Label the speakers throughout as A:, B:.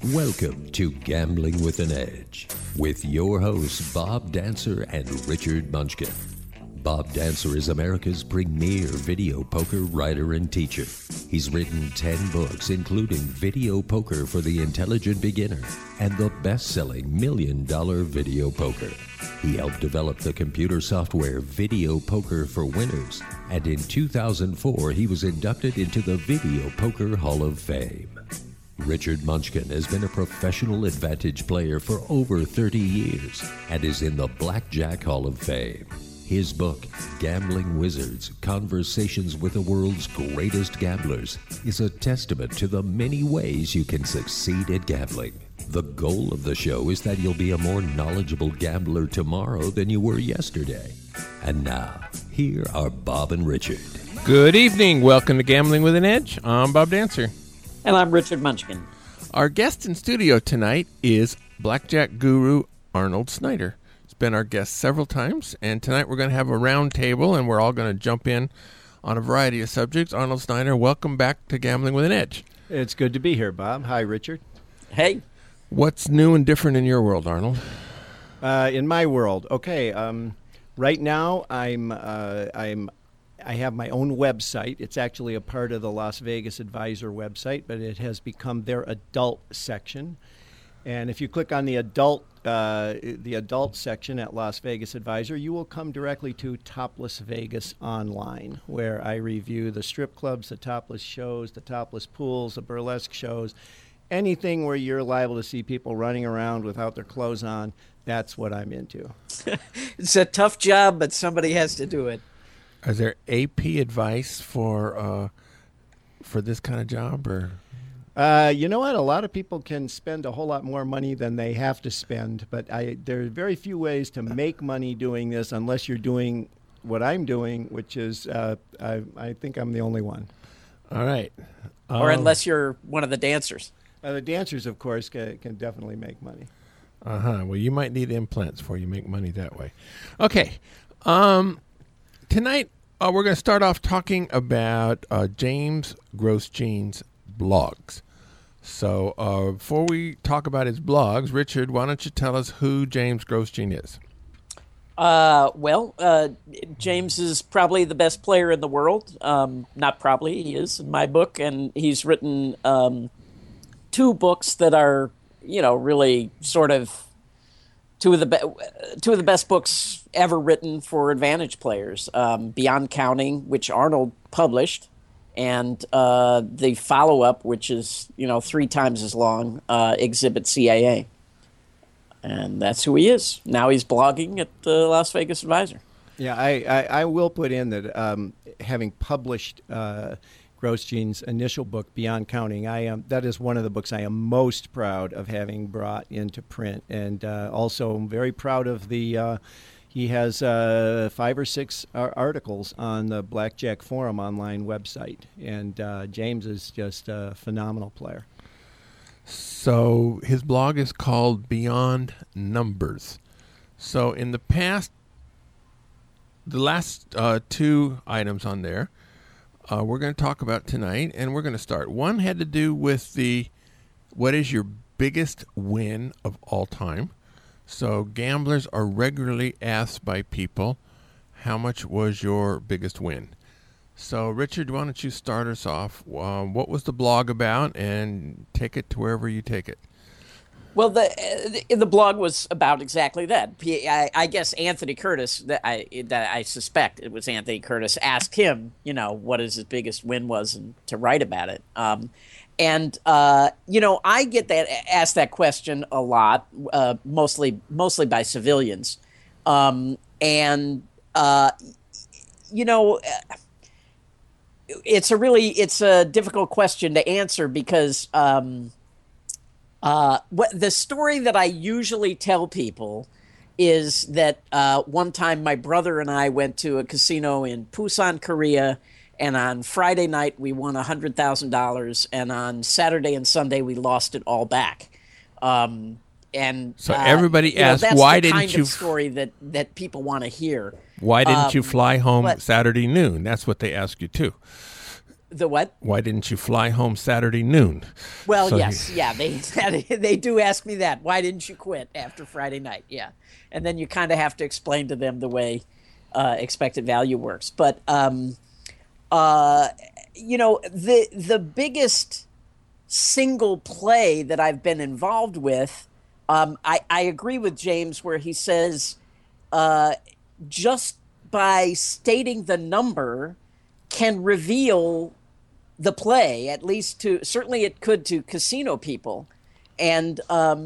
A: Welcome to Gambling with an Edge with your hosts Bob Dancer and Richard Munchkin. Bob Dancer is America's premier video poker writer and teacher. He's written 10 books, including Video Poker for the Intelligent Beginner and the best-selling $1 Million Video Poker. He helped develop the computer software Video Poker for Winners, and in 2004 he was inducted into the Video Poker Hall of Fame. Richard Munchkin has been a professional advantage player for over 30 years and is in the Blackjack Hall of Fame. His book, Gambling Wizards, Conversations with the World's Greatest Gamblers, is a testament to the many ways you can succeed at gambling. The goal of the show is that you'll be a more knowledgeable gambler tomorrow than you were yesterday. And now, here are Bob and Richard.
B: Good evening. Welcome to Gambling with an Edge. I'm Bob Dancer.
C: And I'm Richard Munchkin.
B: Our guest in studio tonight is blackjack guru Arnold Snyder. He's been our guest several times, and tonight we're going to have a round table, and we're all going to jump in on a variety of subjects. Arnold Snyder, welcome back to Gambling with an Edge.
D: It's good to be here, Bob. Hi, Richard.
C: Hey.
B: What's new and different in your world, Arnold?
D: In my world, okay. Right now, I have my own website. It's actually a part of the Las Vegas Advisor website, but it has become their adult section. And if you click on the adult section at Las Vegas Advisor, you will come directly to Topless Vegas Online, where I review the strip clubs, the topless shows, the topless pools, the burlesque shows, anything where you're liable to see people running around without their clothes on. That's what I'm into.
C: It's a tough job, but somebody has to do it.
B: Is there AP advice for this kind of job, or?
D: You know what? A lot of people can spend a whole lot more money than they have to spend, but there are very few ways to make money doing this unless you're doing what I'm doing, which is I think I'm the only one.
B: All right.
C: Or unless you're one of the dancers.
D: The dancers, of course, can definitely make money.
B: Well, you might need implants before you make money that way. Okay. Tonight, we're going to start off talking about James Grosjean's blogs. So before we talk about his blogs, Richard, why don't you tell us who James Grosjean is?
C: James is probably the best player in the world. Not probably, he is in my book, and he's written 2 books that are, really sort of two of the best books ever written for advantage players. Beyond Counting, which Arnold published, and the follow-up, which is 3 times as long, Exhibit CAA. And that's who he is. Now he's blogging at the Las Vegas Advisor.
D: Yeah, I will put in that having published Grosjean's initial book, Beyond Counting, that is one of the books I am most proud of having brought into print, and also I'm very proud of the. He has 5 or 6 articles on the Blackjack Forum online website, and James is just a phenomenal player.
B: So his blog is called Beyond Numbers. So in the past, the last 2 items on there, we're going to talk about tonight, and we're going to start. One had to do with what is your biggest win of all time? So gamblers are regularly asked by people, how much was your biggest win? So Richard, why don't you start us off? What was the blog about, and take it to wherever you take it?
C: Well, the blog was about exactly that. I guess Anthony Curtis, that I suspect it was Anthony Curtis, asked him, what his biggest win was, and to write about it. And I get asked that question a lot, mostly by civilians, it's a difficult question to answer because the story that I usually tell people is that one time my brother and I went to a casino in Busan, Korea. And on Friday night, we won $100,000, and on Saturday and Sunday, we lost it all back. And
B: so everybody asked, why didn't you?
C: That's the kind of story that people want to hear.
B: Why didn't you fly home Saturday noon? That's what they ask you too.
C: The what?
B: Why didn't you fly home Saturday noon?
C: Well,
B: So
C: yes, yeah, they do ask me that. Why didn't you quit after Friday night? Yeah, and then you kind of have to explain to them the way expected value works. But the biggest single play that I've been involved with, I agree with James where he says just by stating the number can reveal the play, at least certainly it could to casino people. And,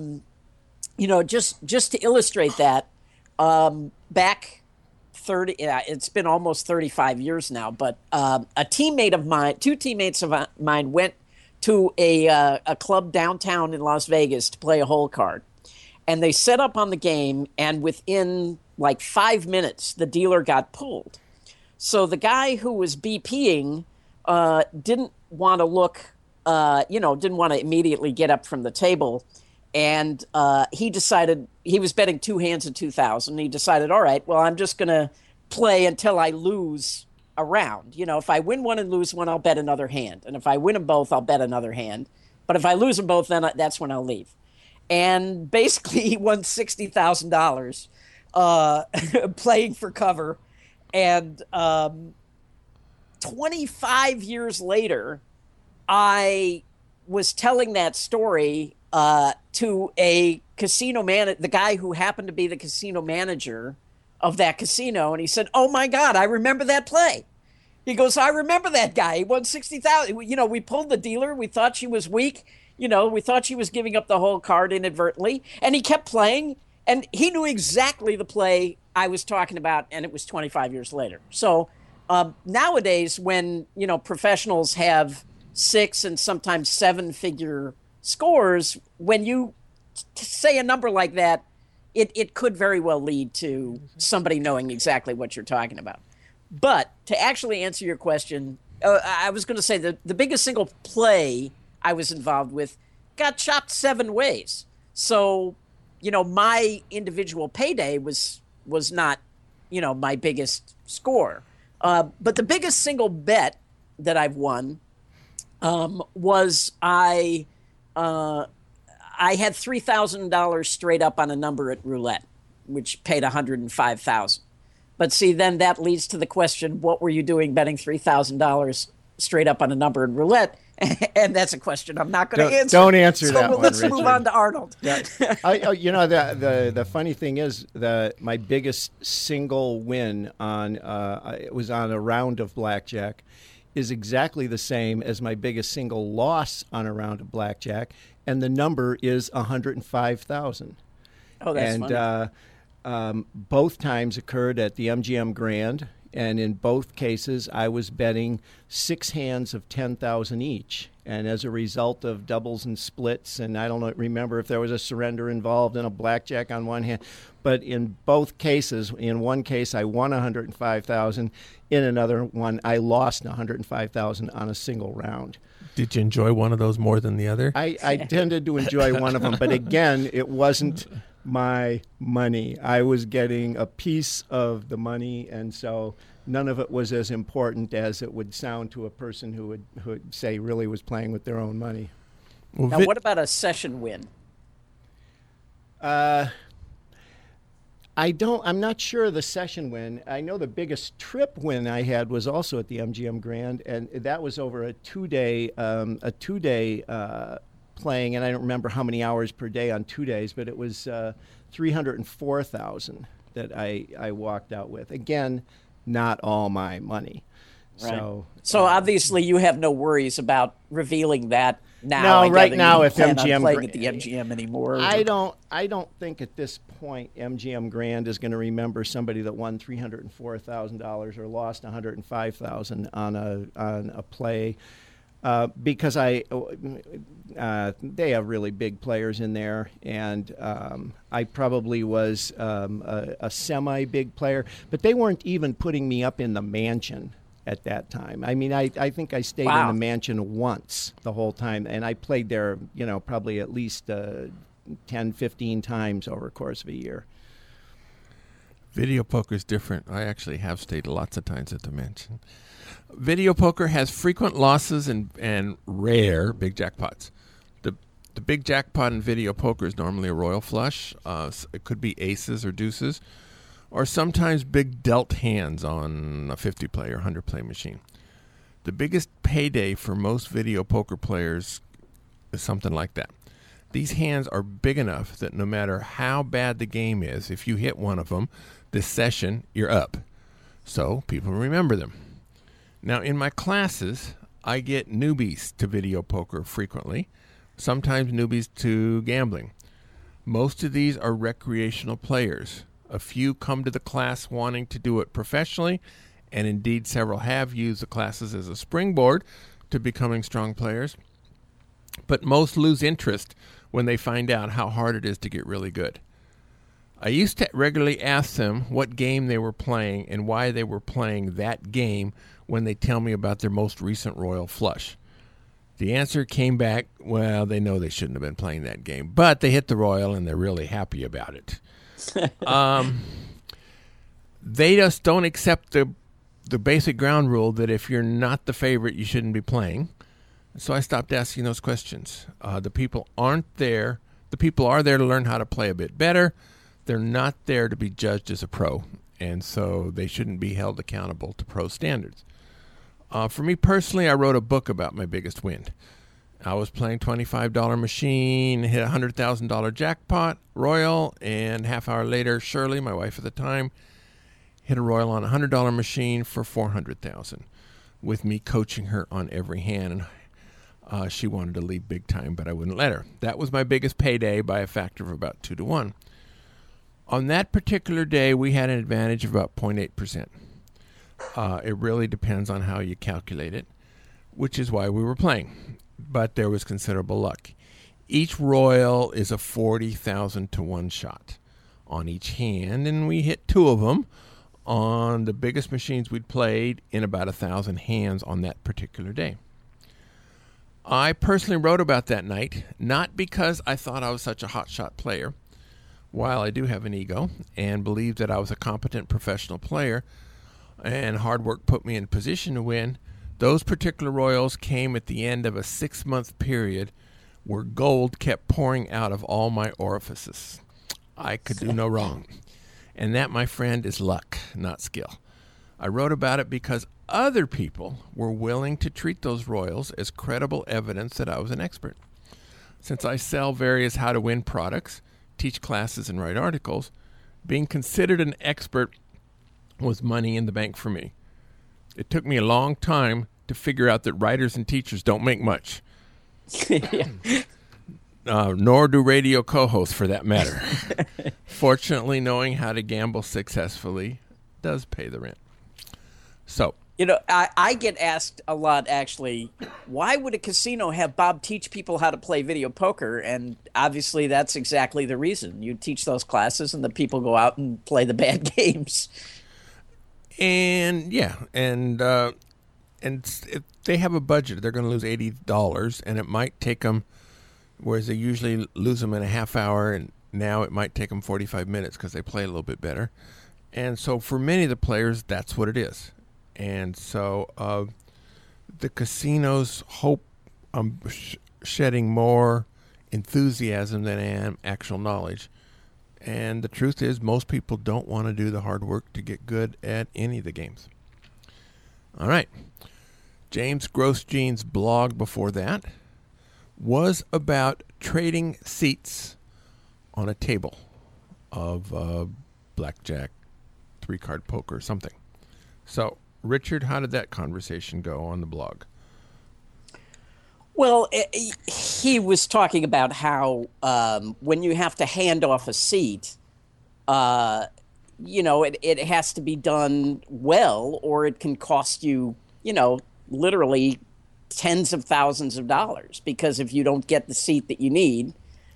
C: just to illustrate that, back 30, it's been almost 35 years now, but two teammates of mine went to a club downtown in Las Vegas to play a hole card. And they set up on the game, and within like 5 minutes, the dealer got pulled. So the guy who was BPing didn't want to look, didn't want to immediately get up from the table. And he decided, he was betting two hands of 2,000. He decided, all right, well, I'm just going to play until I lose a round. If I win one and lose one, I'll bet another hand. And if I win them both, I'll bet another hand. But if I lose them both, then that's when I'll leave. And basically, he won $60,000 playing for cover. And 25 years later, I was telling that story to a casino the guy who happened to be the casino manager of that casino, and he said, "Oh my God, I remember that play." He goes, "I remember that guy. He won 60,000. We pulled the dealer. We thought she was weak. We thought she was giving up the whole card inadvertently, and he kept playing, and he knew exactly the play I was talking about, and it was 25 years later." So nowadays, when professionals have 6 and sometimes 7-figure scores, when you say a number like that, it could very well lead to somebody knowing exactly what you're talking about. But to actually answer your question, I was going to say the biggest single play I was involved with got chopped 7 ways. So, my individual payday was not, my biggest score. But the biggest single bet that I've won was I had $3,000 straight up on a number at roulette, which paid $105,000. But see, then that leads to the question: what were you doing betting $3,000 straight up on a number in roulette? And that's a question I'm not going to answer.
D: Don't answer that one,
C: let's
D: Richard.
C: move on to Arnold.
D: The funny thing is that my biggest single win it was on a round of blackjack, is exactly the same as my biggest single loss on a round of blackjack, and the number is 105,000.
C: Oh, that's funny.
D: Both times occurred at the MGM Grand, and in both cases I was betting 6 hands of 10,000 each. And as a result of doubles and splits, and I don't remember if there was a surrender involved in a blackjack on one hand, but in both cases, in one case I won 105,000, in another one I lost 105,000 on a single round.
B: Did you enjoy one of those more than the other?
D: I tended to enjoy one of them, but again, it wasn't my money. I was getting a piece of the money, and so none of it was as important as it would sound to a person who would say really was playing with their own money.
B: Well,
C: now, what about a session win?
D: I'm not sure of the session win. I know the biggest trip win I had was also at the MGM Grand, and that was over a two-day playing, and I don't remember how many hours per day on 2 days, but it was 304,000 that I walked out with. Again, not all my money.
C: Right. So obviously you have no worries about revealing that now.
D: No, right now if
C: MGM playing at the MGM anymore.
D: I don't think at this point MGM Grand is going to remember somebody that won $304,000 or lost $105,000 on a play. Because they have really big players in there, and I probably was a semi-big player, but they weren't even putting me up in the mansion at that time. I mean, I think I stayed in the mansion once the whole time, and I played there, probably at least 10, 15 times over the course of a year.
B: Video poker is different. I actually have stayed lots of times at the mansion. Video poker has frequent losses and rare big jackpots. The big jackpot in video poker is normally a royal flush. It could be aces or deuces, or sometimes big dealt hands on a 50-play or 100-play machine. The biggest payday for most video poker players is something like that. These hands are big enough that no matter how bad the game is, if you hit one of them this session, you're up. So people remember them. Now, in my classes, I get newbies to video poker frequently, sometimes newbies to gambling. Most of these are recreational players. A few come to the class wanting to do it professionally, and indeed several have used the classes as a springboard to becoming strong players. But most lose interest when they find out how hard it is to get really good. I used to regularly ask them what game they were playing and why they were playing that game when they tell me about their most recent royal flush. The answer came back, well, they know they shouldn't have been playing that game, but they hit the royal and they're really happy about it. They just don't accept the basic ground rule that if you're not the favorite, you shouldn't be playing. So I stopped asking those questions. The people aren't there. The people are there to learn how to play a bit better. They're not there to be judged as a pro, and so they shouldn't be held accountable to pro standards. For me personally, I wrote a book about my biggest win. I was playing $25 machine, hit a $100,000 jackpot royal, and half hour later, Shirley, my wife at the time, hit a royal on a $100 machine for $400,000, with me coaching her on every hand. And she wanted to leave big time, but I wouldn't let her. That was my biggest payday by a factor of about 2 to 1. On that particular day, we had an advantage of about 0.8%. It really depends on how you calculate it, which is why we were playing. But there was considerable luck. Each royal is a 40,000 to 1 shot on each hand, and we hit 2 of them on the biggest machines we'd played in about 1,000 hands on that particular day. I personally wrote about that night, not because I thought I was such a hotshot player. While I do have an ego and believe that I was a competent professional player and hard work put me in position to win, those particular royals came at the end of a 6-month period where gold kept pouring out of all my orifices. I could do no wrong. And that, my friend, is luck, not skill. I wrote about it because other people were willing to treat those royals as credible evidence that I was an expert. Since I sell various how-to-win products, teach classes, and write articles, being considered an expert was money in the bank for me. It took me a long time to figure out that writers and teachers don't make much. Nor do radio co-hosts, for that matter. Fortunately, knowing how to gamble successfully does pay the rent. So,
C: I get asked a lot, actually, why would a casino have Bob teach people how to play video poker? And obviously that's exactly the reason. You teach those classes and the people go out and play the bad games.
B: And if they have a budget, they're going to lose $80, and it might take them, whereas they usually lose them in a half hour, and now it might take them 45 minutes because they play a little bit better. And so for many of the players, that's what it is. And so the casinos hope I'm shedding more enthusiasm than I am actual knowledge. And the truth is, most people don't want to do the hard work to get good at any of the games. All right. James Grosjean's blog before that was about trading seats on a table of blackjack, 3-card poker, something. So, Richard, how did that conversation go on the blog?
C: Well, he was talking about how when you have to hand off a seat, it has to be done well, or it can cost you, literally tens of thousands of dollars. Because if you don't get the seat that you need,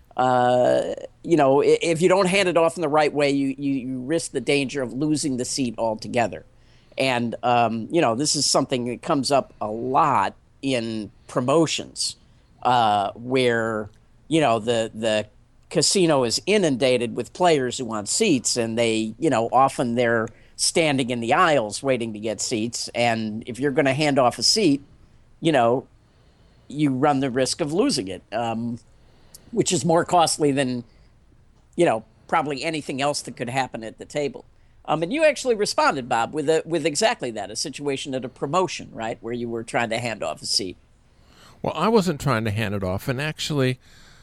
C: if you don't hand it off in the right way, you risk the danger of losing the seat altogether. And, this is something that comes up a lot in promotions where, the casino is inundated with players who want seats, and they, often they're standing in the aisles waiting to get seats. And if you're going to hand off a seat, you know, you run the risk of losing it, which is more costly than, you know, probably anything else that could happen at the table. And you actually responded, Bob, with exactly that, a situation at a promotion, right, where you were trying to hand off a seat.
B: Well, I wasn't trying to hand it off, and actually,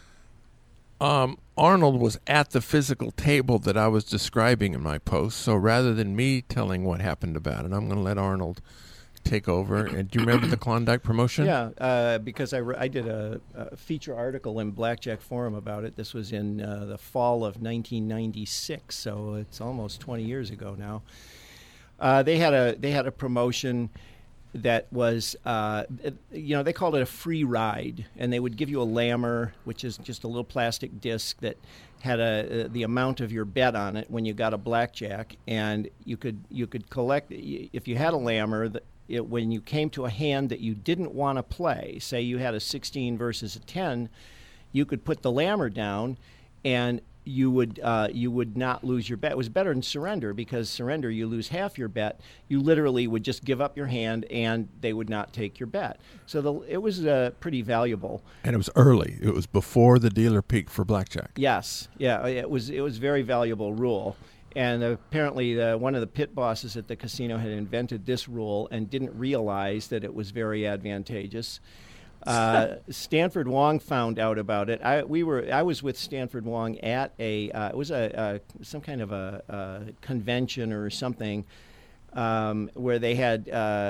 B: Arnold was at the physical table that I was describing in my post, so rather than me telling what happened about it, I'm going to let Arnold take over. And do you remember the Klondike promotion?
D: Yeah, because I did a feature article in Blackjack Forum about it. This was in the fall of 1996, so it's almost 20 years ago now. They had a promotion that was, they called it a free ride, and they would give you a lammer, which is just a little plastic disc that had the amount of your bet on it when you got a blackjack, and you could collect if you had a lammer. When you came to a hand that you didn't want to play, say you had a 16 versus a 10, you could put the lammer down, and you would not lose your bet. It was better than surrender, because surrender, you lose half your bet. You literally would just give up your hand, and they would not take your bet. So it was pretty valuable.
B: And it was early. It was before the dealer peak for blackjack.
D: Yes, yeah, it was very valuable rule. And apparently one of the pit bosses at the casino had invented this rule and didn't realize that it was very advantageous. Stanford Wong found out about it. I was with Stanford Wong at it was some kind of a convention or something where they had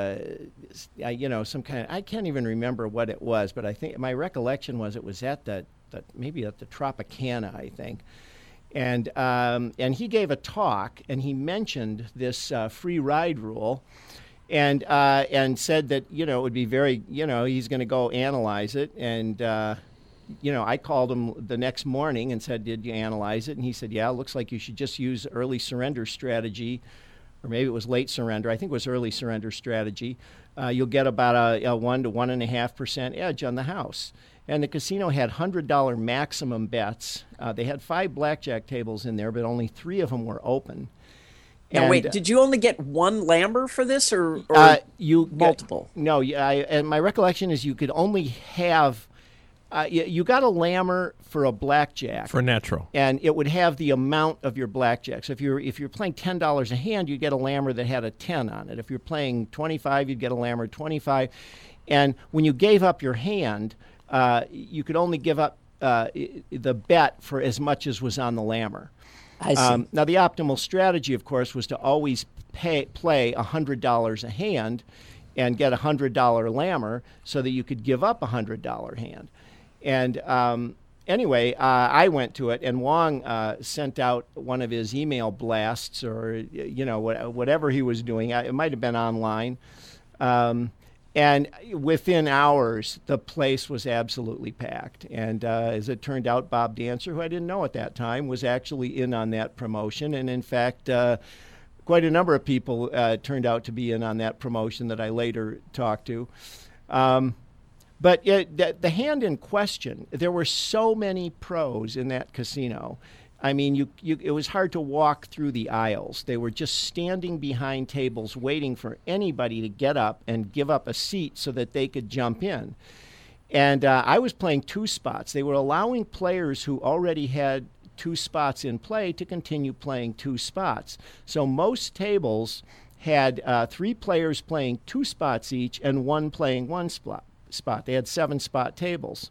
D: some kind of, I can't even remember what it was, but I think my recollection was it was at maybe at the Tropicana, I think. And he gave a talk, and he mentioned this free ride rule, and said that it would be very he's going to go analyze it. And I called him the next morning and said, "Did you analyze it?" And he said, "Yeah, it looks like you should just use early surrender strategy, or maybe it was late surrender. I think it was early surrender strategy. You'll get about a 1 to 1.5% edge on the house." And the casino had $100 maximum bets. They had 5 blackjack tables in there, but only 3 of them were open.
C: Now, wait, did you only get one lammer for this, or
D: you
C: multiple?
D: And my recollection is you could only have, you got a lammer for a blackjack.
B: For natural.
D: And it would have the amount of your blackjack. So if you're playing $10 a hand, you'd get a lammer that had a 10 on it. If you're playing 25, you'd get a lammer 25. And when you gave up your hand, you could only give up the bet for as much as was on the lammer.
C: I see.
D: Now, the optimal strategy, of course, was to always play $100 a hand and get a $100 lammer so that you could give up a $100 hand. And anyway, I went to it, and Wong sent out one of his email blasts, or whatever he was doing. It might have been online. And within hours, the place was absolutely packed. And as it turned out, Bob Dancer, who I didn't know at that time, was actually in on that promotion. And in fact, quite a number of people turned out to be in on that promotion that I later talked to. But the hand in question, there were so many pros in that casino. I mean, it was hard to walk through the aisles. They were just standing behind tables waiting for anybody to get up and give up a seat so that they could jump in. And I was playing 2 spots. They were allowing players who already had 2 spots in play to continue playing 2 spots. So most tables had 3 players playing 2 spots each and 1 playing 1 spot. They had 7-spot tables.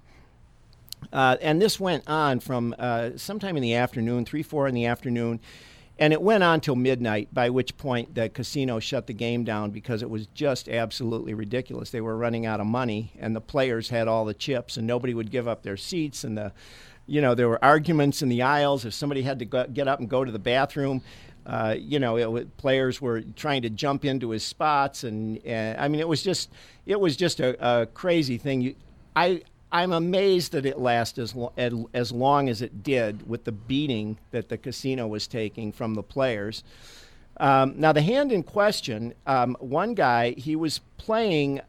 D: And this went on from sometime in the afternoon, 3, 4 in the afternoon, and it went on till midnight, by which point the casino shut the game down because it was just absolutely ridiculous. They were running out of money, and the players had all the chips, and nobody would give up their seats, and there were arguments in the aisles. If somebody had to get up and go to the bathroom, players were trying to jump into his spots, and I mean, it was just a crazy thing. I'm amazed that it lasted as long as it did with the beating that the casino was taking from the players. Now, the hand in question, one guy, he was playing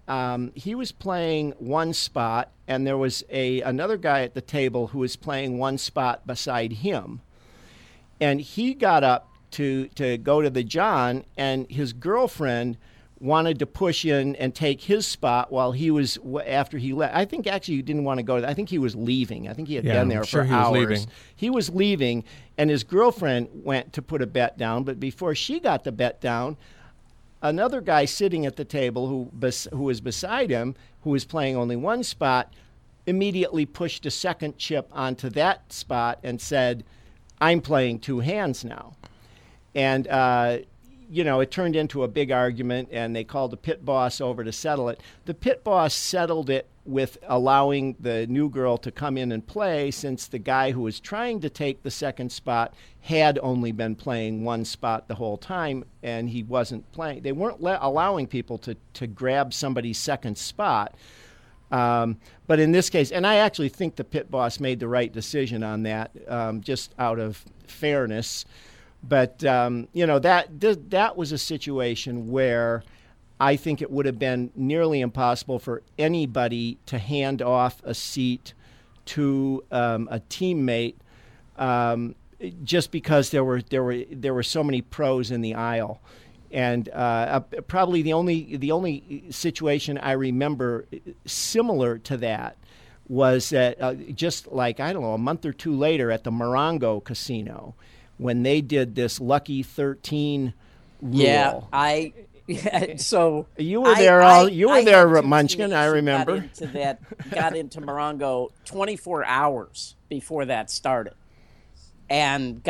D: 1 spot, and there was another guy at the table who was playing 1 spot beside him. And he got up to go to the John, and his girlfriend wanted to push in and take his spot while he was, after he left. I think actually he didn't want to go. I think he was leaving. I think he had been there for hours. He was leaving, and his girlfriend went to put a bet down. But before she got the bet down, another guy sitting at the table who was beside him, who was playing only one spot, immediately pushed a second chip onto that spot and said, "I'm playing two hands now." And it turned into a big argument, and they called the pit boss over to settle it. The pit boss settled it with allowing the new girl to come in and play, since the guy who was trying to take the second spot had only been playing one spot the whole time, and he wasn't playing. They weren't allowing people to grab somebody's second spot. But in this case, and I actually think the pit boss made the right decision on that, just out of fairness. But, that was a situation where I think it would have been nearly impossible for anybody to hand off a seat to a teammate, just because there were so many pros in the aisle. And probably the only situation I remember similar to that was that just like, I don't know, a month or two later at the Morongo Casino, when they did this Lucky 13 rule.
C: So
D: you were there. You were there, Munchkin. I remember.
C: Got into Morongo 24 hours before that started, and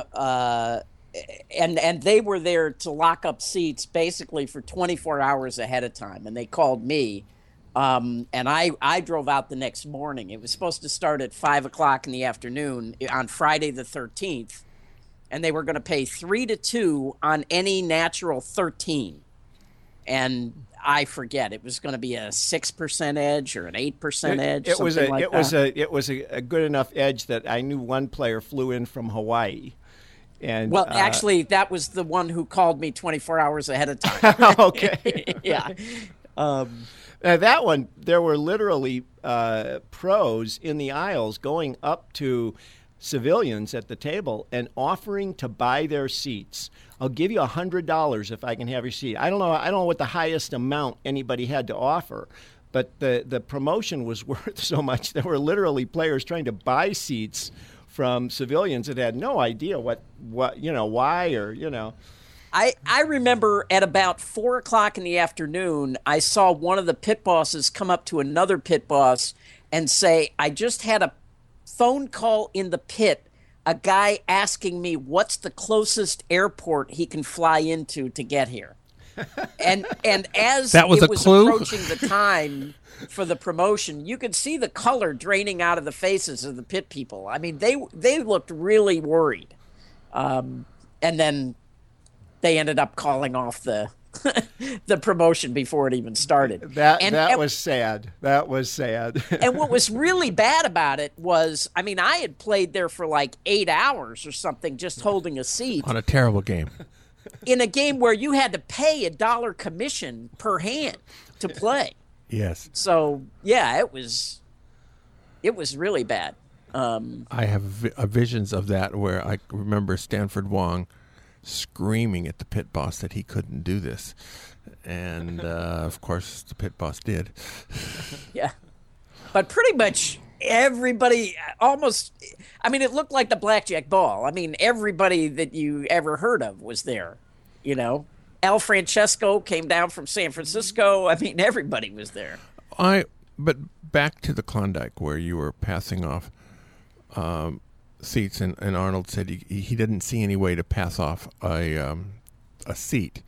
C: and they were there to lock up seats basically for 24 hours ahead of time, and they called me. And I drove out the next morning. It was supposed to start at 5:00 in the afternoon on Friday the 13th. And they were going to pay 3-2 on any natural 13. And I forget, it was going to be a 6% edge or an 8% edge. It was
D: a good enough edge that I knew one player flew in from Hawaii. And
C: actually, that was the one who called me 24 hours ahead of time.
D: Okay.
C: Yeah.
D: Now that one, there were literally pros in the aisles going up to civilians at the table and offering to buy their seats. I'll give you $100 if I can have your seat. I don't know what the highest amount anybody had to offer, but the promotion was worth so much. There were literally players trying to buy seats from civilians that had no idea what why, or.
C: I remember at about 4:00 in the afternoon, I saw one of the pit bosses come up to another pit boss and say, "I just had a phone call in the pit, a guy asking me what's the closest airport he can fly into to get here." And as
B: that was
C: it was
B: clue?
C: approaching the time for the promotion, you could see the color draining out of the faces of the pit people. I mean, they looked really worried. And then they ended up calling off the the promotion before it even started.
D: That was sad. That was sad.
C: And what was really bad about it was, I mean, I had played there for like 8 hours or something, just holding a seat.
B: On a terrible game.
C: In a game where you had to pay $1 commission per hand to play.
B: Yes.
C: So, yeah, it was really bad.
B: I have visions of that where I remember Stanford Wong screaming at the pit boss that he couldn't do this. And, of course, the pit boss did.
C: Yeah. But pretty much everybody it looked like the blackjack ball. I mean, everybody that you ever heard of was there, Al Francesco came down from San Francisco. I mean, everybody was there.
B: But back to the Klondike where you were passing off seats, and Arnold said he didn't see any way to pass off a seat.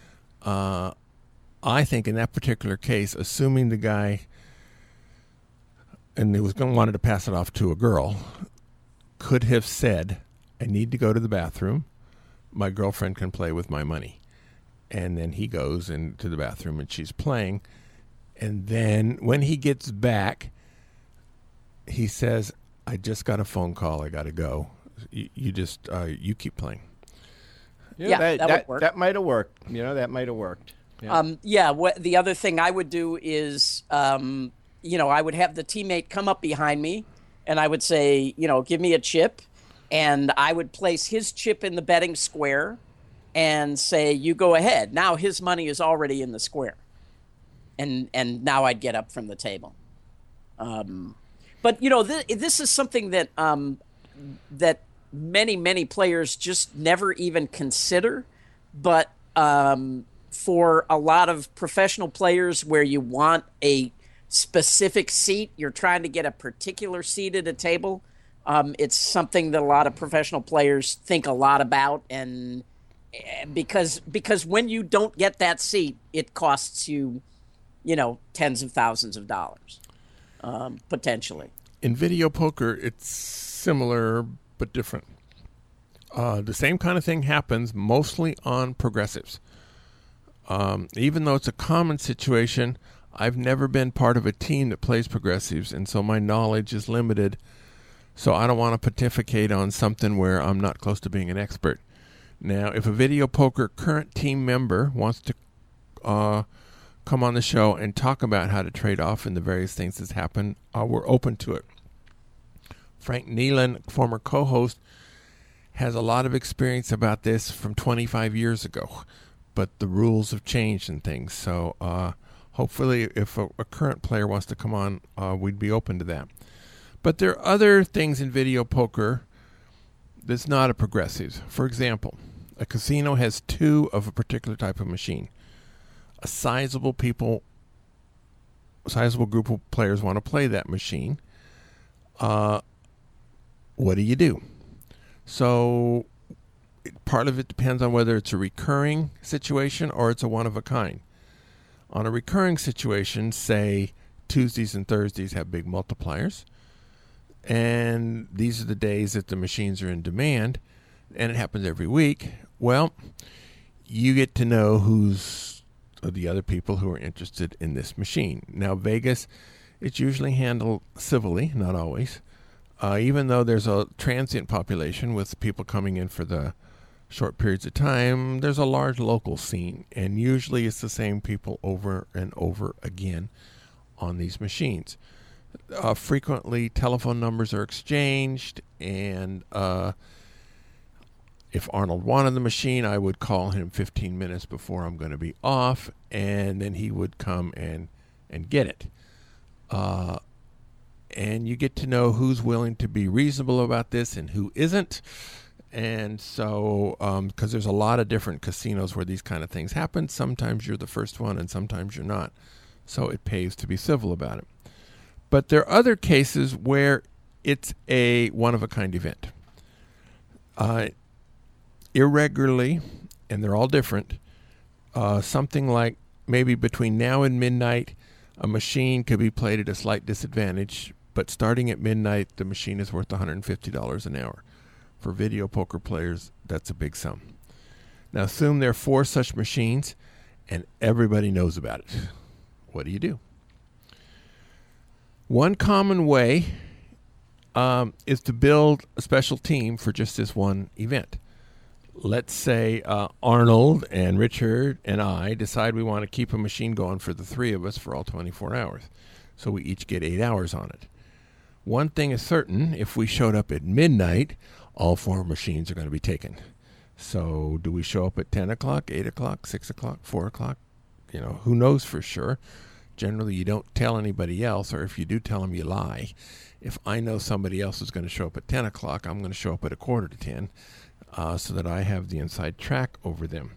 B: I think in that particular case, assuming the guy and he wanted to pass it off to a girl, could have said, "I need to go to the bathroom. My girlfriend can play with my money." And then he goes into the bathroom and she's playing. And then when he gets back, he says, "I just got a phone call. I got to go. You keep playing."
C: Yeah, that would work.
D: That might have worked. That might have worked. Yeah.
C: The other thing I would do is, I would have the teammate come up behind me, and I would say, give me a chip, and I would place his chip in the betting square and say, you go ahead. Now his money is already in the square. And now I'd get up from the table. But, this is something that that many players just never even consider. But for a lot of professional players where you want a specific seat, you're trying to get a particular seat at a table, it's something that a lot of professional players think a lot about. And because when you don't get that seat, it costs you, tens of thousands of dollars, potentially.
B: In video poker, it's similar but different. The same kind of thing happens mostly on progressives. Even though it's a common situation, I've never been part of a team that plays progressives, and so my knowledge is limited. So I don't want to pontificate on something where I'm not close to being an expert. Now, if a video poker current team member wants to come on the show and talk about how to trade off and the various things that's happened, we're open to it. Frank Nealon, former co-host, has a lot of experience about this from 25 years ago, but the rules have changed and things. So hopefully if a current player wants to come on, we'd be open to that. But there are other things in video poker that's not a progressive. For example, a casino has two of a particular type of machine. A sizable group of players want to play that machine. What do you do? So part of it depends on whether it's a recurring situation or it's a one-of-a-kind. On a recurring situation, say Tuesdays and Thursdays have big multipliers, and these are the days that the machines are in demand, and it happens every week. Well, you get to know who's the other people who are interested in this machine. Now, Vegas, it's usually handled civilly, not always. Even though there's a transient population with people coming in for the short periods of time, there's a large local scene, and usually it's the same people over and over again on these machines. Frequently, telephone numbers are exchanged, and if Arnold wanted the machine, I would call him 15 minutes before I'm going to be off, and then he would come and get it. And you get to know who's willing to be reasonable about this and who isn't. And so, because there's a lot of different casinos where these kind of things happen, sometimes you're the first one and sometimes you're not. So it pays to be civil about it. But there are other cases where it's a one-of-a-kind event. Irregularly, and they're all different, something like maybe between now and midnight, a machine could be played at a slight disadvantage, but starting at midnight, the machine is worth $150 an hour. For video poker players, that's a big sum. Now, assume there are 4 such machines, and everybody knows about it. What do? One common way is to build a special team for just this one event. Let's say Arnold and Richard and I decide we want to keep a machine going for the 3 of us for all 24 hours. So we each get 8 hours on it. One thing is certain, if we showed up at midnight, all 4 machines are going to be taken. So do we show up at 10 o'clock, 8 o'clock, 6 o'clock, 4 o'clock? Who knows for sure. Generally, you don't tell anybody else, or if you do tell them, you lie. If I know somebody else is going to show up at 10 o'clock, I'm going to show up at 9:45. So that I have the inside track over them.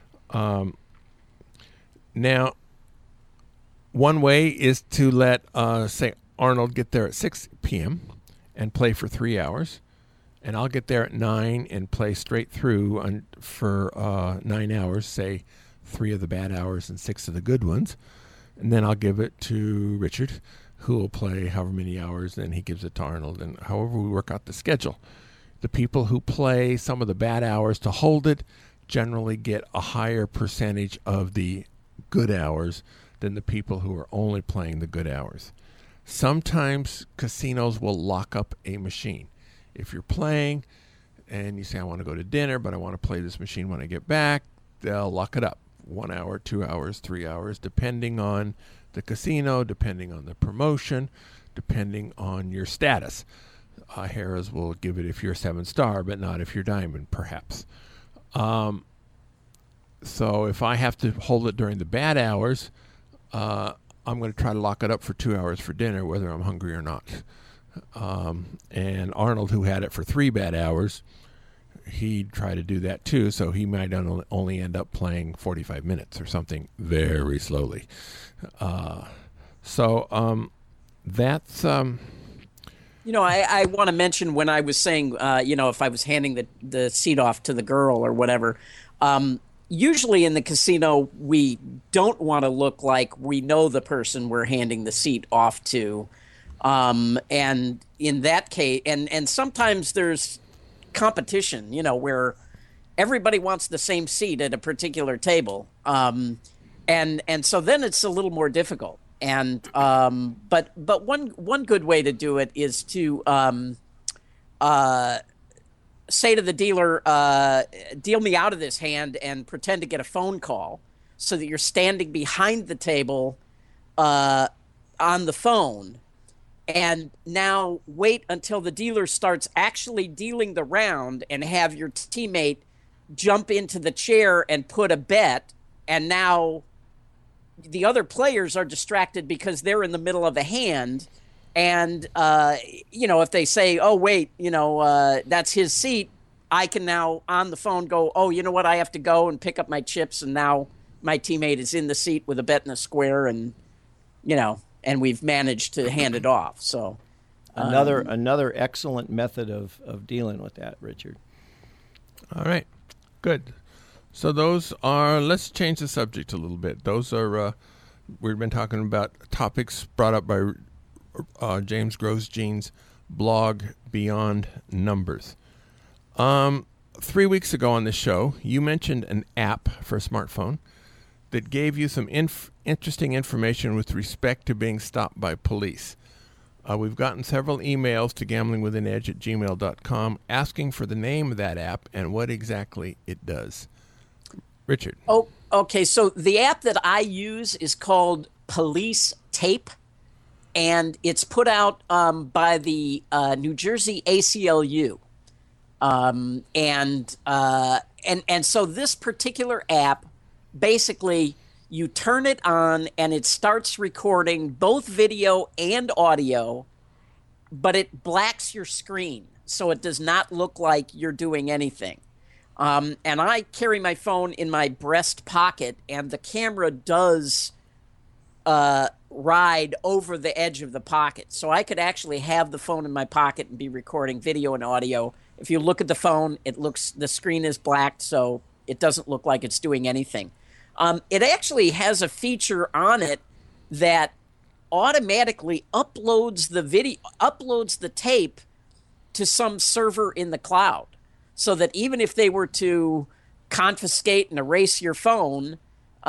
B: Now, one way is to let, say, Arnold get there at 6 p.m. and play for 3 hours, and I'll get there at 9 and play straight through for 9 hours, say 3 of the bad hours and 6 of the good ones, and then I'll give it to Richard, who will play however many hours, then he gives it to Arnold, and however we work out the schedule. The people who play some of the bad hours to hold it generally get a higher percentage of the good hours than the people who are only playing the good hours. Sometimes casinos will lock up a machine. If you're playing and you say, I want to go to dinner, but I want to play this machine when I get back, they'll lock it up. 1 hour, 2 hours, 3 hours, depending on the casino, depending on the promotion, depending on your status. Harrah's will give it if you're 7-star, but not if you're diamond, perhaps. So if I have to hold it during the bad hours, I'm going to try to lock it up for 2 hours for dinner, whether I'm hungry or not. And Arnold, who had it for 3 bad hours, he'd try to do that too, so he might only end up playing 45 minutes or something very slowly. That's...
C: I want to mention when I was saying, if I was handing the seat off to the girl or whatever, usually in the casino, we don't want to look like we know the person we're handing the seat off to. And in that case, and sometimes there's competition, where everybody wants the same seat at a particular table. And so then it's a little more difficult. And but one good way to do it is to say to the dealer, deal me out of this hand and pretend to get a phone call so that you're standing behind the table on the phone. And now wait until the dealer starts actually dealing the round and have your teammate jump into the chair and put a bet. And now the other players are distracted because they're in the middle of a hand. And, if they say, oh, wait, that's his seat, I can now on the phone go, oh, you know what? I have to go and pick up my chips. And now my teammate is in the seat with a bet and a square and, and we've managed to hand it off. So
D: another excellent method of dealing with that, Richard.
B: All right, good. So those are, let's change the subject a little bit. Those are, we've been talking about topics brought up by James Grosjean's blog, Beyond Numbers. 3 weeks ago on this show, you mentioned an app for a smartphone that gave you some interesting information with respect to being stopped by police. We've gotten several emails to gamblingwithanedge@gmail.com asking for the name of that app and what exactly it does. Richard.
C: Oh, okay. So the app that I use is called Police Tape, and it's put out by the New Jersey ACLU. And so this particular app, basically, you turn it on and it starts recording both video and audio, but it blacks your screen, so it does not look like you're doing anything. And I carry my phone in my breast pocket, and the camera does ride over the edge of the pocket. So I could actually have the phone in my pocket and be recording video and audio. If you look at the phone, the screen is blacked, so it doesn't look like it's doing anything. It actually has a feature on it that automatically uploads the tape to some server in the cloud, so that even if they were to confiscate and erase your phone,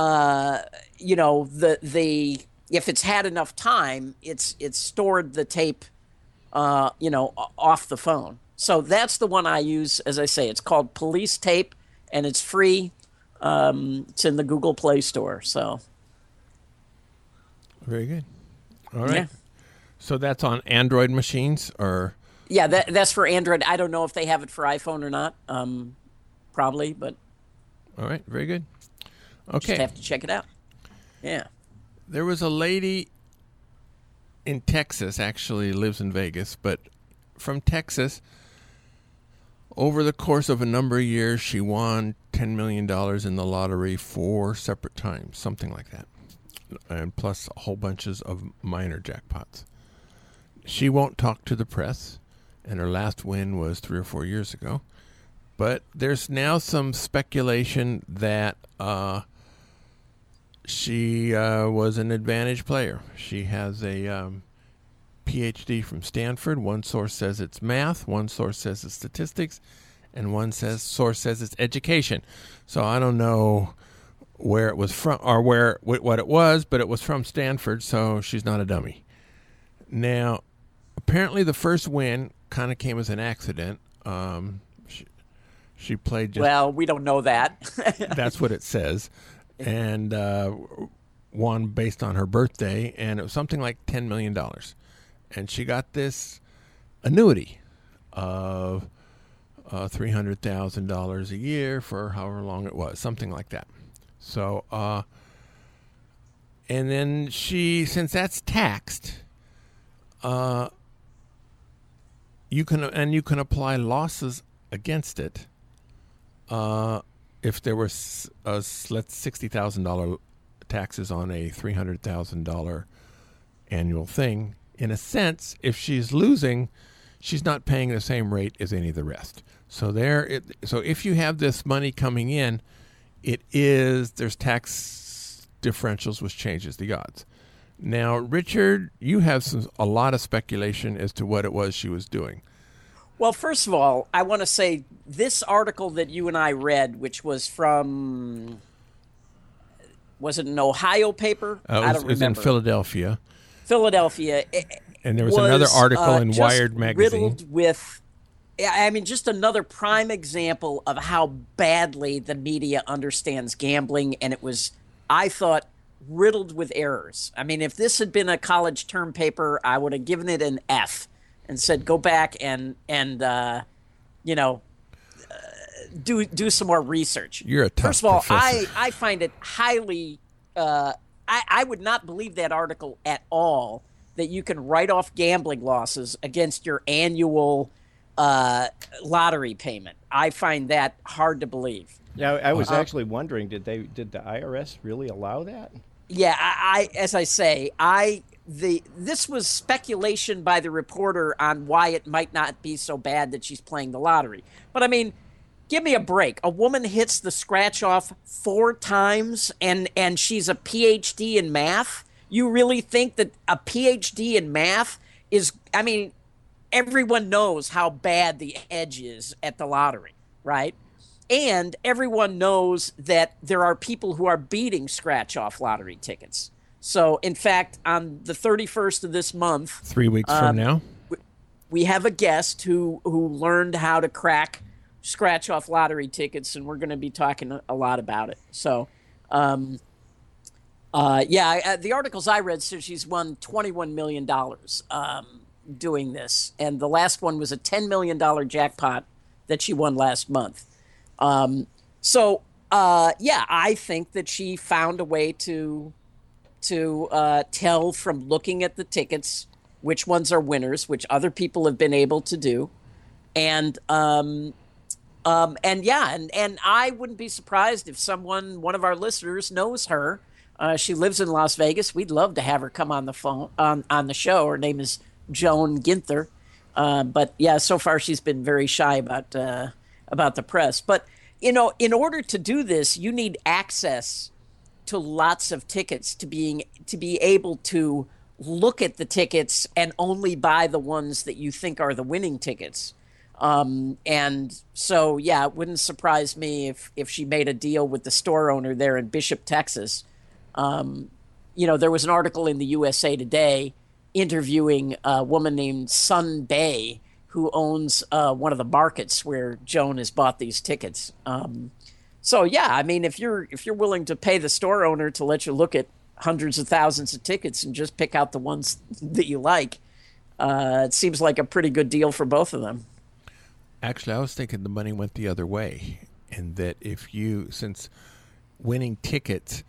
C: if it's had enough time, it's stored the tape, off the phone. So that's the one I use. As I say, it's called Police Tape, and it's free. It's in the Google Play Store. So
B: very good. All right.
C: Yeah.
B: So that's on Android machines, or
C: yeah, that's for Android. I don't know if they have it for iPhone or not. Probably, but
B: all right, very good. Okay,
C: just have to check it out. Yeah.
B: There was a lady in Texas, actually lives in Vegas, but from Texas. Over the course of a number of years, she won $10 million in the lottery 4 separate times, something like that, and plus a whole bunches of minor jackpots. She won't talk to the press, and her last win was 3 or 4 years ago. But there's now some speculation that she was an advantage player. She has a PhD from Stanford. One source says it's math, one source says it's statistics, and one source says it's education. So I don't know where it was from or what it was, but it was from Stanford, so she's not a dummy. Now, apparently the first win kind of came as an accident. She played just...
C: Well, we don't know that.
B: That's what it says. And won based on her birthday, and it was something like $10 million. And she got this annuity. of $300,000 a year for however long it was, something like that. So, and then since that's taxed, you can apply losses against it. If there was $60,000 taxes on a $300,000 annual thing, in a sense, if she's losing, she's not paying the same rate as any of the rest. So so if you have this money coming in, there's tax differentials, which changes the odds. Now, Richard, you have a lot of speculation as to what it was she was doing.
C: Well, first of all, I want to say this article that you and I read, which was from, was it an Ohio paper?
B: I don't remember. It was in Philadelphia.
C: Philadelphia.
B: And there was another article in Wired magazine.
C: Riddled with, I mean, just another prime example of how badly the media understands gambling. And it was, I thought, riddled with errors. I mean, if this had been a college term paper, I would have given it an F and said, go back and do some more research.
B: You're a tough
C: First of all,
B: professor.
C: I find it highly, I would not believe that article at all, that you can write off gambling losses against your annual lottery payment. I find that hard to believe.
D: Yeah, I was actually wondering, did the IRS really allow that?
C: Yeah, as I say, this was speculation by the reporter on why it might not be so bad that she's playing the lottery. But I mean, give me a break. A woman hits the scratch off 4 times and she's a PhD in math. You really think that a PhD in math is, I mean, everyone knows how bad the edge is at the lottery, right? And everyone knows that there are people who are beating scratch-off lottery tickets. So, in fact, on the 31st of this month,
B: 3 weeks from now,
C: we have a guest who learned how to crack scratch-off lottery tickets, and we're going to be talking a lot about it. So, the articles I read said she's won $21 million doing this, and the last one was a $10 million jackpot that she won last month. I think that she found a way to tell from looking at the tickets which ones are winners, which other people have been able to do, and I wouldn't be surprised if one of our listeners knows her. She lives in Las Vegas. We'd love to have her come on the phone on the show. Her name is Joan Ginther, but yeah, so far she's been very shy about the press. But in order to do this, you need access to lots of tickets to be able to look at the tickets and only buy the ones that you think are the winning tickets. And so, yeah, it wouldn't surprise me if she made a deal with the store owner there in Bishop, Texas. There was an article in the USA Today interviewing a woman named Sun Bay, who owns one of the markets where Joan has bought these tickets. If you're willing to pay the store owner to let you look at hundreds of thousands of tickets and just pick out the ones that you like, it seems like a pretty good deal for both of them.
B: Actually, I was thinking the money went the other way, and that since winning tickets,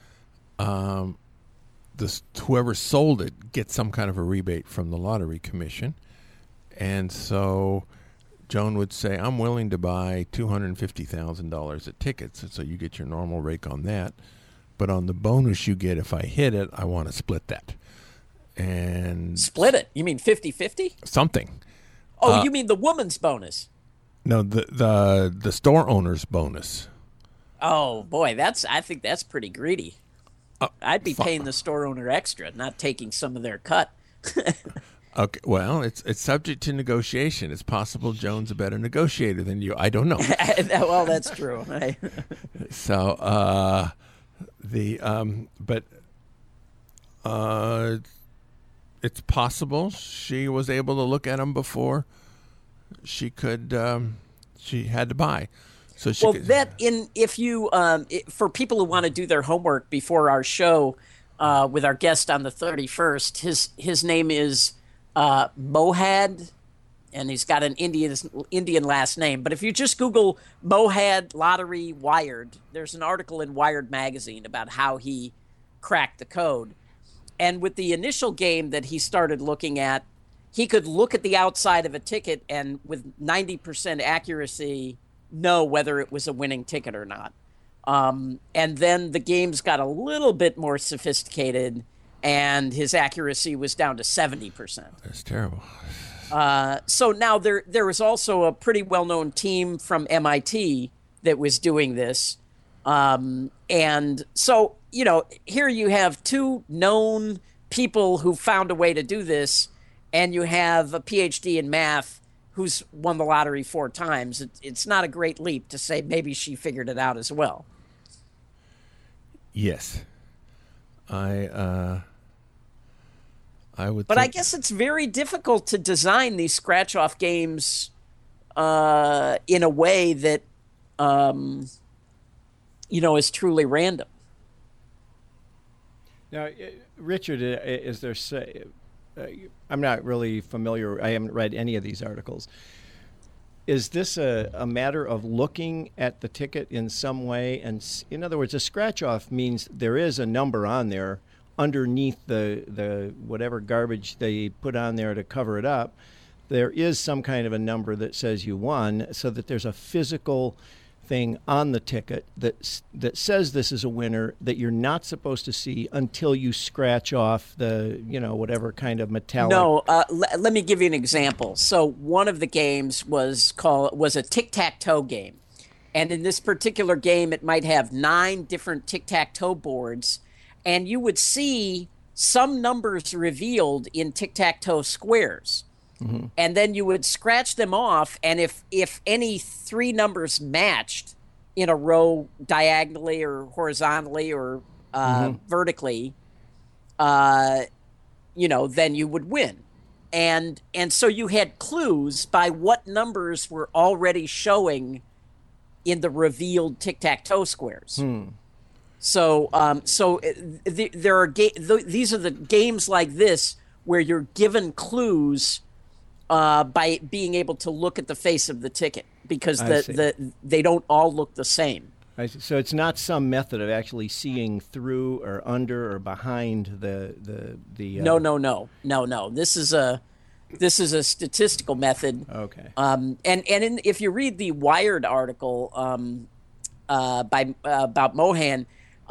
B: whoever sold it gets some kind of a rebate from the lottery commission. And so Joan would say, I'm willing to buy $250,000 at tickets. And so you get your normal rake on that. But on the bonus you get, if I hit it, I want to split that. And
C: split it? You mean 50-50?
B: Something.
C: Oh, you mean the woman's bonus?
B: No, the store owner's bonus.
C: Oh, boy, I think that's pretty greedy. I'd be paying the store owner extra, not taking some of their cut.
B: Okay, well, it's subject to negotiation. It's possible Joan's a better negotiator than you. I don't know.
C: Well, that's true.
B: So, it's possible she was able to look at them before she could. She had to buy. So she could, for people who want to do their homework before our show with our guest on the 31st, his name is Mohad
C: and he's got an Indian last name. But if you just Google Mohad Lottery Wired, there's an article in Wired magazine about how he cracked the code. And with the initial game that he started looking at, he could look at the outside of a ticket and with 90% accuracy know whether it was a winning ticket or not. And then the games got a little bit more sophisticated, and his accuracy was down to 70%.
B: That's terrible.
C: So now there was also a pretty well-known team from MIT that was doing this. And so, here you have two known people who found a way to do this, and you have a PhD in math who's won the lottery 4 times. It's not a great leap to say maybe she figured it out as well.
B: Yes. I would.
C: But I guess it's very difficult to design these scratch-off games in a way that, is truly random.
D: Now, Richard, is there? I'm not really familiar. I haven't read any of these articles. Is this a matter of looking at the ticket in some way? And in other words, a scratch-off means there is a number on there underneath the whatever garbage they put on there to cover it up. There is some kind of a number that says you won, so that there's a physical thing on the ticket that says this is a winner that you're not supposed to see until you scratch off the whatever kind of metallic.
C: No, let me give you an example. So one of the games was a tic-tac-toe game, and in this particular game, it might have 9 different tic-tac-toe boards, and you would see some numbers revealed in tic-tac-toe squares. Mm-hmm. And then you would scratch them off, and if any 3 numbers matched in a row diagonally or horizontally or vertically, then you would win. And so you had clues by what numbers were already showing in the revealed tic-tac-toe squares. So there are these are the games like this where you're given clues by being able to look at the face of the ticket, because they don't all look the same.
D: I see. So it's not some method of actually seeing through or under or behind the.
C: No. This is a statistical method.
D: Okay.
C: If you read the Wired article about Mohan,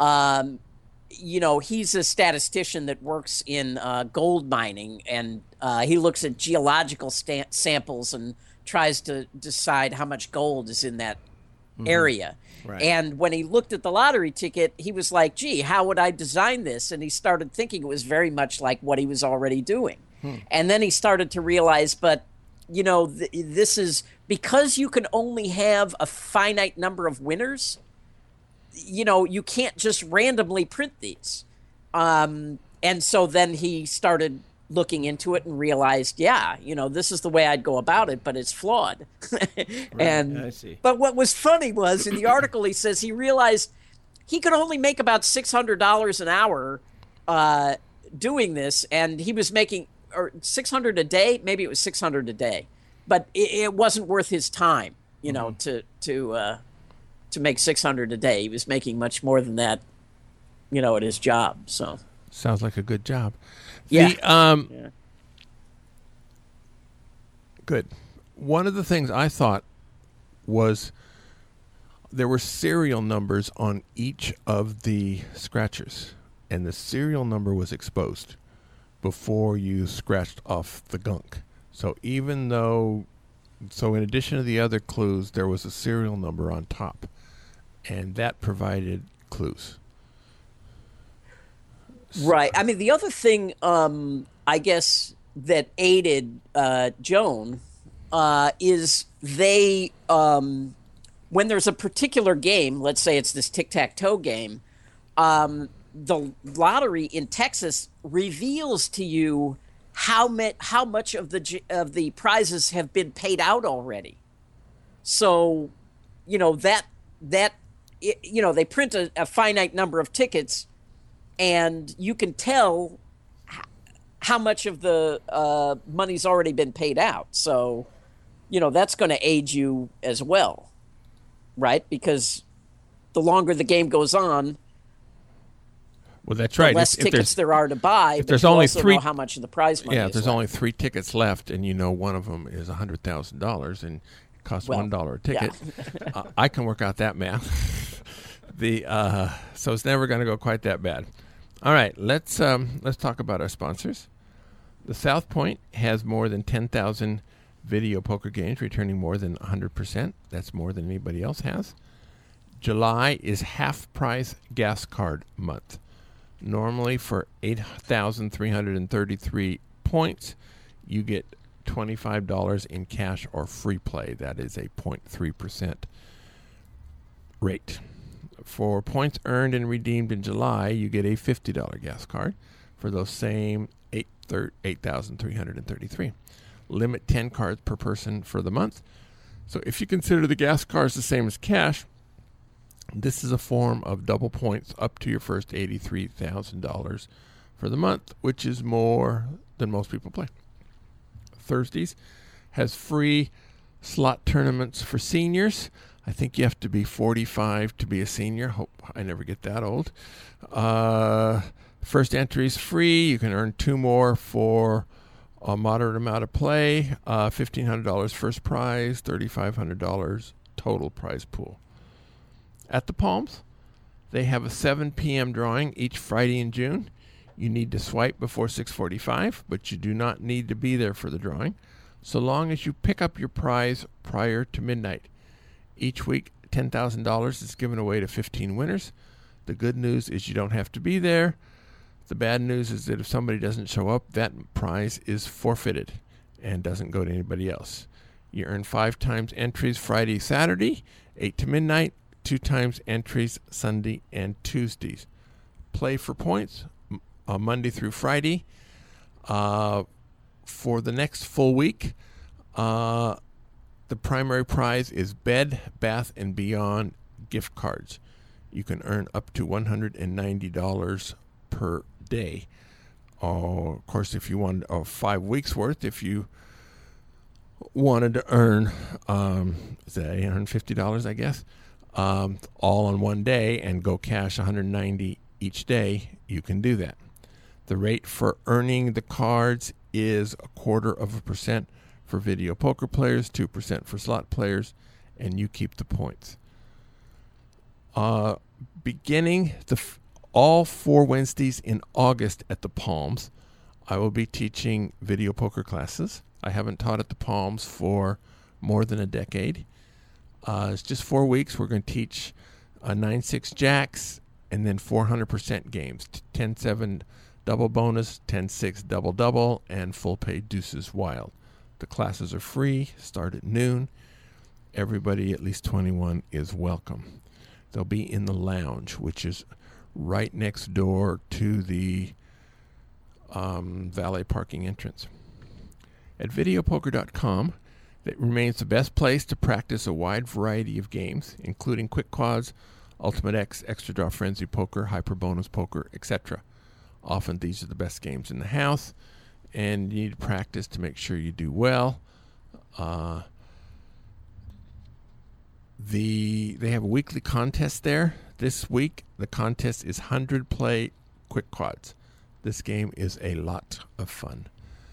C: he's a statistician that works in gold mining, and he looks at geological samples and tries to decide how much gold is in that area.
D: Right.
C: And when he looked at the lottery ticket, he was like, gee, how would I design this? And he started thinking it was very much like what he was already doing. And then he started to realize, but, this is because you can only have a finite number of winners. You can't just randomly print these. And so then he started looking into it and realized, this is the way I'd go about it, but it's flawed.
D: Right, I see.
C: But what was funny was in the article, he says he realized he could only make about $600 an hour doing this, and he was making or $600 a day. Maybe it was $600 a day, but it wasn't worth his time, to make $600 a day. He was making much more than that, at his job. So
B: sounds like a good job.
C: Yeah.
B: Good. One of the things I thought was there were serial numbers on each of the scratchers, and the serial number was exposed before you scratched off the gunk. So in addition to the other clues, there was a serial number on top, and that provided clues.
C: Right. I mean, the other thing, I guess, that aided Joan is they, when there's a particular game, let's say it's this tic-tac-toe game, the lottery in Texas reveals to you how much of the prizes have been paid out already. So, they print a finite number of tickets, and you can tell how much of the money's already been paid out. So, that's going to aid you as well, right? Because the longer the game goes on,
B: well, that's
C: the
B: right.
C: less tickets there are to buy.
B: If
C: but
B: there's
C: you
B: only
C: also
B: three,
C: know how much of the prize money.
B: yeah, if
C: is
B: there's
C: left.
B: only 3 tickets left, and one of them is $100,000, and it costs $1 a ticket, I can work out that math. So it's never going to go quite that bad. All right, let's talk about our sponsors. The South Point has more than 10,000 video poker games, returning more than 100%. That's more than anybody else has. July is half price gas card month. Normally for 8,333 points, you get $25 in cash or free play. That is a 0.3% rate. For points earned and redeemed in July, you get a $50 gas card for those same 8,333. Limit 10 cards per person for the month. So if you consider the gas cards the same as cash, this is a form of double points up to your first $83,000 for the month, which is more than most people play. Thursdays has free slot tournaments for seniors. I think you have to be 45 to be a senior. Hope I never get that old. First entry is free. You can earn 2 more for a moderate amount of play. $1,500 first prize, $3,500 total prize pool. At the Palms, they have a 7 p.m. drawing each Friday in June. You need to swipe before 6:45, but you do not need to be there for the drawing, so long as you pick up your prize prior to midnight. Each week, $10,000 is given away to 15 winners. The good news is you don't have to be there. The bad news is that if somebody doesn't show up, that prize is forfeited and doesn't go to anybody else. You earn 5 times entries Friday, Saturday, 8 to midnight, 2 times entries Sunday and Tuesdays. Play for points Monday through Friday. For the next full week, the primary prize is Bed Bath & Beyond gift cards. You can earn up to $190 per day. Of course, if you want 5 weeks worth, if you wanted to earn, is that $850, I guess, all on one day and go cash $190 each day, you can do that. The rate for earning the cards is 0.25% for video poker players, 2% for slot players, and you keep the points. Beginning all 4 Wednesdays in August at the Palms, I will be teaching video poker classes. I haven't taught at the Palms for more than a decade. It's just 4 weeks. We're going to teach 9-6 jacks and then 400% games, 10-7 double bonus, 10-6 double-double, and full pay deuces wild. The classes are free, start at noon. Everybody at least 21 is welcome. They'll be in the lounge, which is right next door to the valet parking entrance. At videopoker.com, it remains the best place to practice a wide variety of games, including Quick Quads, Ultimate X, Extra Draw Frenzy Poker, Hyper Bonus Poker, etc. Often these are the best games in the house, and you need to practice to make sure you do well. They have a weekly contest there. This week, the contest is 100 play Quick Quads. This game is a lot of fun.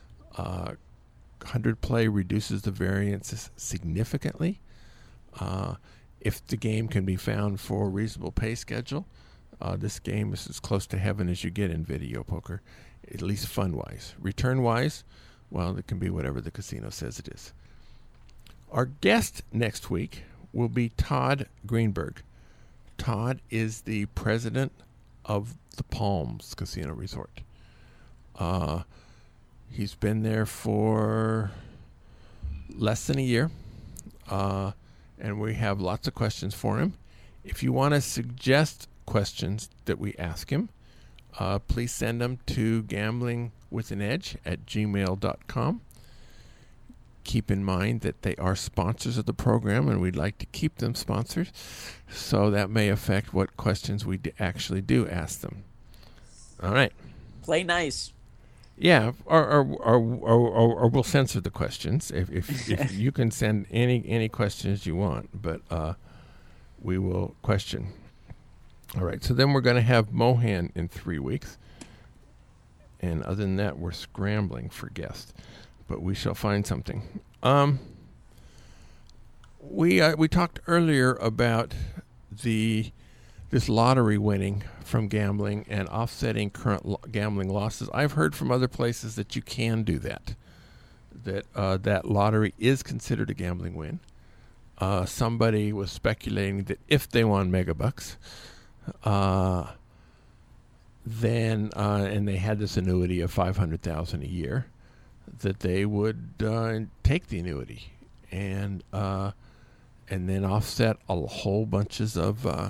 B: 100 play reduces the variances significantly. If the game can be found for a reasonable pay schedule, this game is as close to heaven as you get in video poker, at least fun-wise. Return-wise, well, it can be whatever the casino says it is. Our guest next week will be Todd Greenberg. Todd is the president of the Palms Casino Resort. He's been there for less than a year, and we have lots of questions for him. If you want to suggest questions that we ask him, please send them to gamblingwithanedge@gmail.com. Keep in mind that they are sponsors of the program, and we'd like to keep them sponsors, so that may affect what questions we actually do ask them. All right.
C: Play nice.
B: Yeah, or we'll censor the questions if you can send any questions you want, but we will question. All right, so then we're going to have Mohan in 3 weeks, and other than that, we're scrambling for guests, but we shall find something. We talked earlier about this lottery winning from gambling and offsetting current gambling losses. I've heard from other places that you can do that. That lottery is considered a gambling win. Somebody was speculating that if they won megabucks, then and they had this annuity of $500,000 a year, that they would take the annuity and then offset a whole bunches of.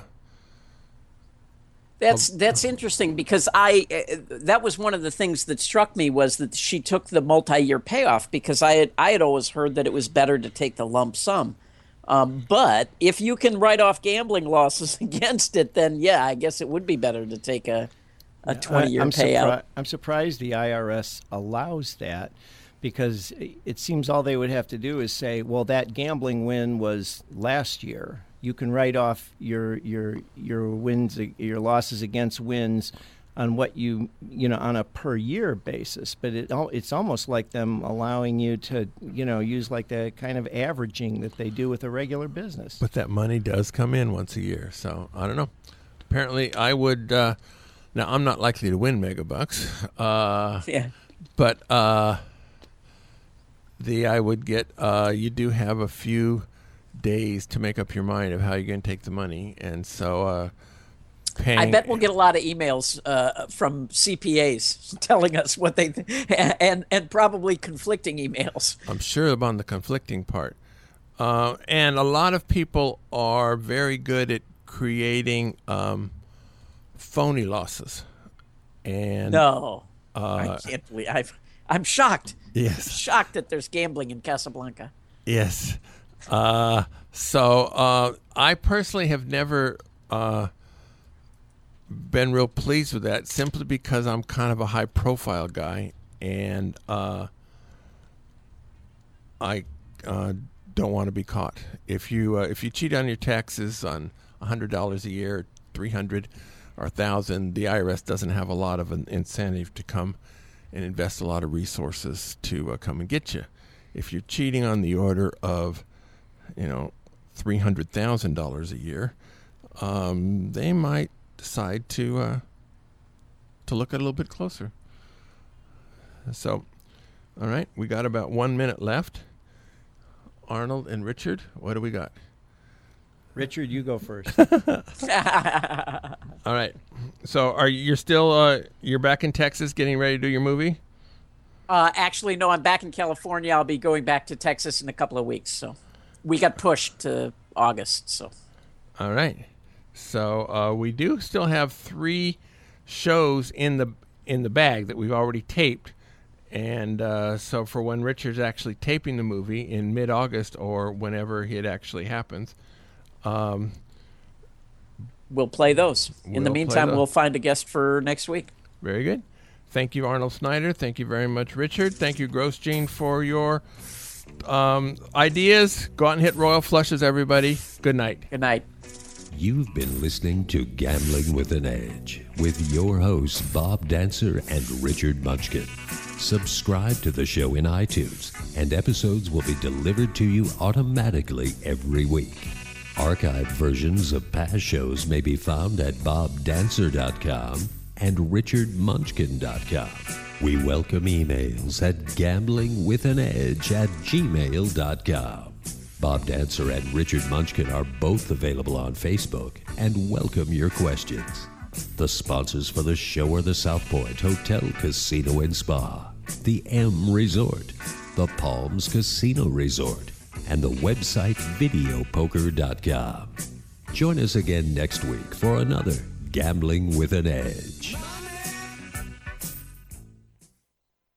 C: That's interesting, because that was one of the things that struck me, was that she took the multi-year payoff, because I had always heard that it was better to take the lump sum. But if you can write off gambling losses against it, then yeah, I guess it would be better to take a 20-year payout.
D: I'm surprised the IRS allows that, because it seems all they would have to do is say, well, that gambling win was last year. You can write off your wins, your losses against wins on what on a per year basis. But it's almost like them allowing you to use like the kind of averaging that they do with a regular business.
B: But that money does come in once a year, so I don't know. Apparently, I would. Now I'm not likely to win megabucks.
C: Yeah.
B: But I would get. You do have a few days to make up your mind of how you're going to take the money, and so paying.
C: I bet we'll get a lot of emails from CPAs telling us what they and probably conflicting emails.
B: I'm sure about the conflicting part, and a lot of people are very good at creating phony losses. And
C: no, I can't believe I'm shocked.
B: Yes,
C: shocked that there's gambling in Casablanca.
B: Yes. So I personally have never been real pleased with that, simply because I'm kind of a high-profile guy, and I don't want to be caught. If you cheat on your taxes on $100 a year, $300 or $1,000, the IRS doesn't have a lot of an incentive to come and invest a lot of resources to come and get you. If you're cheating on the order of $300,000 a year, they might decide to look at it a little bit closer. So, all right, we got about 1 minute left. Arnold and Richard, what do we got?
D: Richard, you go first.
B: All right. So, you're still you're back in Texas, getting ready to do your movie?
C: Actually, no, I'm back in California. I'll be going back to Texas in a couple of weeks. So we got pushed to August. So. All
B: right. So we do still have 3 shows in the bag that we've already taped. And so for when Richard's actually taping the movie in mid-August or whenever it actually happens,
C: we'll play those. In the meantime, we'll find a guest for next week.
B: Very good. Thank you, Arnold Snyder. Thank you very much, Richard. Thank you, Grosjean, for your ideas. Go out and hit royal flushes, everybody. Good night.
C: Good night.
A: You've been listening to Gambling with an Edge with your hosts, Bob Dancer and Richard Munchkin. Subscribe to the show in iTunes, and episodes will be delivered to you automatically every week. Archived versions of past shows may be found at bobdancer.com and richardmunchkin.com. We welcome emails at gamblingwithanedge@gmail.com. Bob Dancer and Richard Munchkin are both available on Facebook and welcome your questions. The sponsors for the show are the South Point Hotel, Casino and Spa, the M Resort, the Palms Casino Resort, and the website videopoker.com. Join us again next week for another Gambling with an Edge.